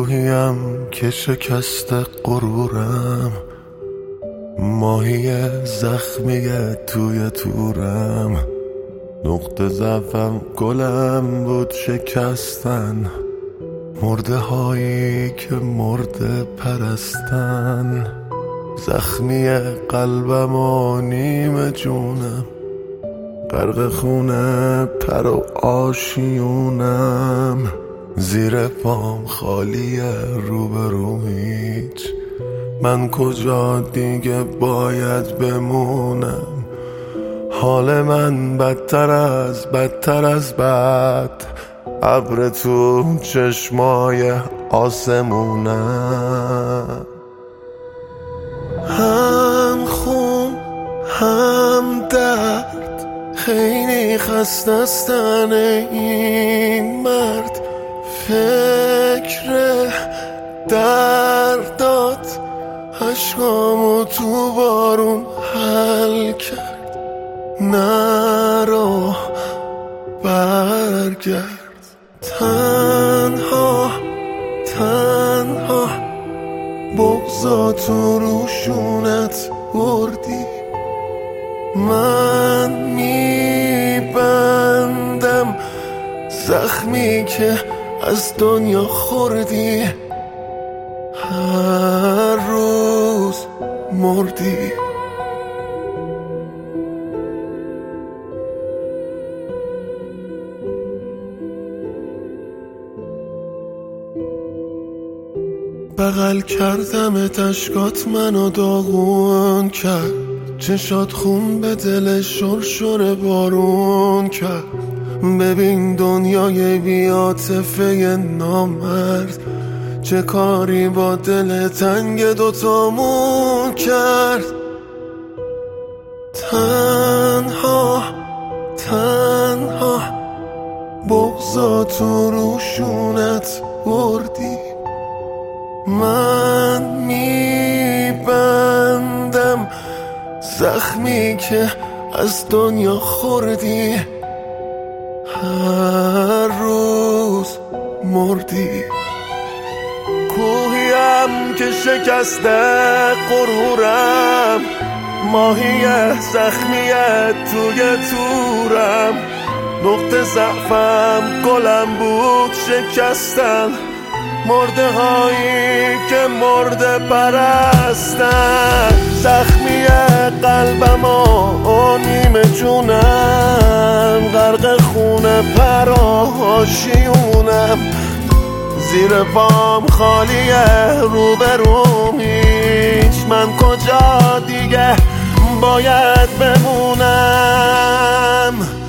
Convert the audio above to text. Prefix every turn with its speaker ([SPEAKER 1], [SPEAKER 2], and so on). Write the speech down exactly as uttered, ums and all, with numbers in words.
[SPEAKER 1] کوهیم که شکست غرورم، ماهی زخمی توی تورم. نقطه ضعفم گلم بود شکستن، مرده هایی که مرده پرستن. زخمی قلبم و نیم جونم، غرق خونه پر و آشیونم. زیر پام خالی روبرو هیچ، من کجا دیگه باید بمونم؟ حال من بدتر از بدتر از بد، ابر تو چشمای آسمونم. هم خون هم درد، خیلی خسته است این مرد. فکر دردات عشقامو تو بارون حل کرد. نرو برگرد، تنها تنها بغضا تو روشونت بردی. من میبندم زخمی که از دنیا خوردی، هر روز مردی. بغل کردم اشکات منو داغون کرد، چشات خون به دل شرشر بارون کرد. ببین دنیای بی‌عاطفه نامرد، چه کاری با دل تنگ دوتامون کرد. تنها تنها بغضا تو روشونت بردی. من میبندم زخمی که از دنیا خوردی، هر روز مردی. کوهیم که شکسته غرورم، ماهی زخمی توی تورم. نقطه ضعفم گلم بود شکستن، مرده هایی که مرده پرستن. زخمی قلبم و نیم جونم، غرق خونه پر آشیونم. زیر پام خالیه روبروم هیچ، من کجا دیگه باید بمونم؟